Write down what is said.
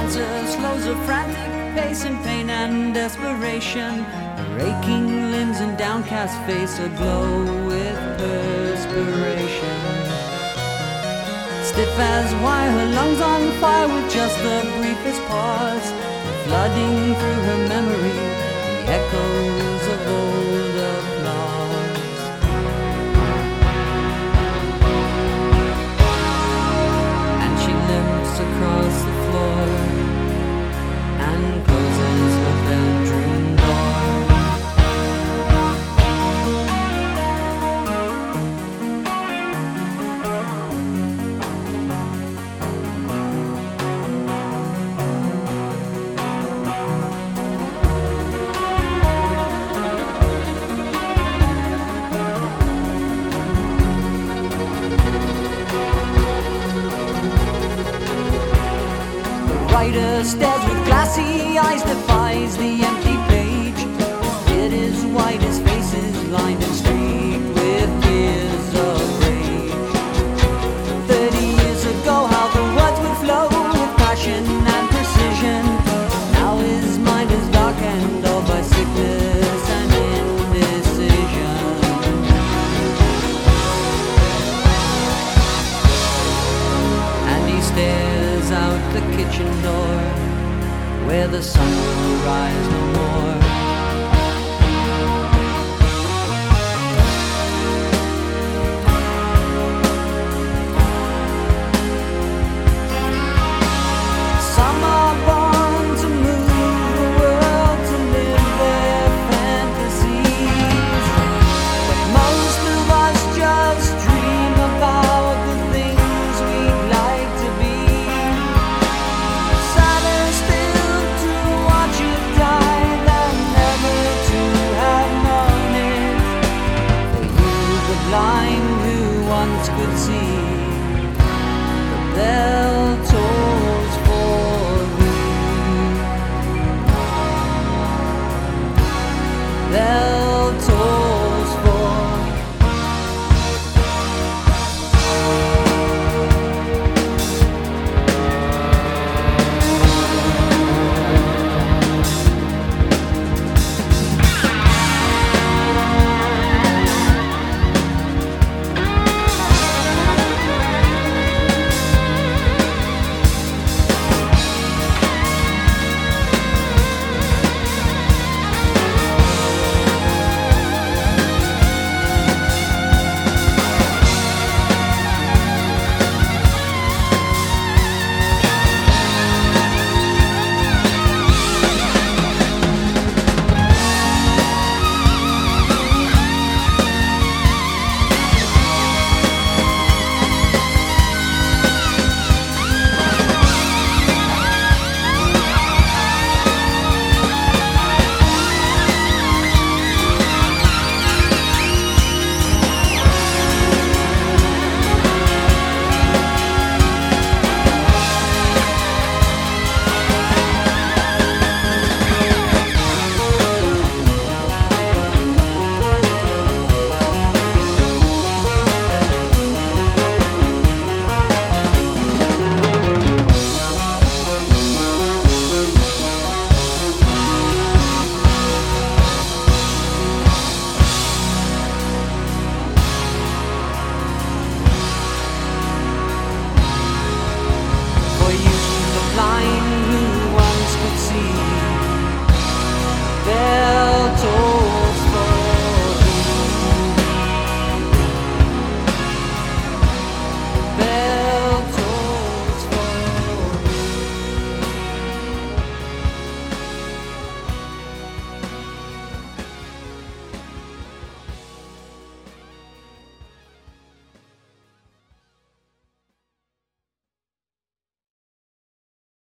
dancer slows her frantic pace in pain and desperation. Her aching limbs and downcast face aglow with perspiration. Stiff as wire, her lungs on fire with just the briefest pause, flooding through her memory the echoes of old applause. And she limps across the floor and closes her bedroom door. Writer stares with glassy eyes, defies the empty page. It is white, his face is lined and streaked with tears of rage. 30 years ago, how the words would flow with passion and precision. Now his mind is darkened all by sickness and indecision. And he stares out the kitchen door, where the sun will rise no more. Some are born to move the world, to live their fantasies, but most of us just dream about the things we'd like to be. Sadder still to watch it die than never to have known it. For you, the blind who once could see, the bell tolls for thee. Bell tolls.